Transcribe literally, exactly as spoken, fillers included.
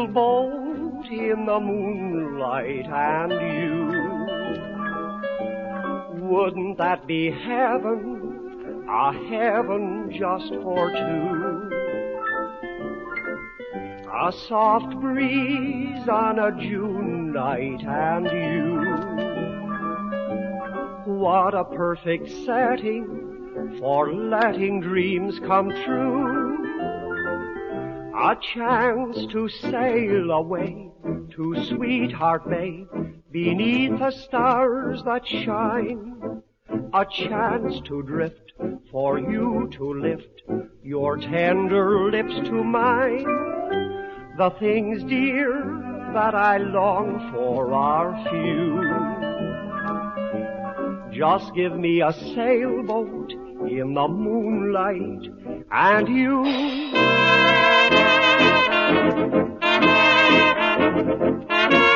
sailboat in the moonlight and you. Wouldn't that be heaven, a heaven just for two? A soft breeze on a June night and you. What a perfect setting for letting dreams come true. A chance to sail away to Sweetheart Bay beneath the stars that shine. A chance to drift for you to lift your tender lips to mine. The things, dear, that I long for are few. Just give me a sailboat in the moonlight and you.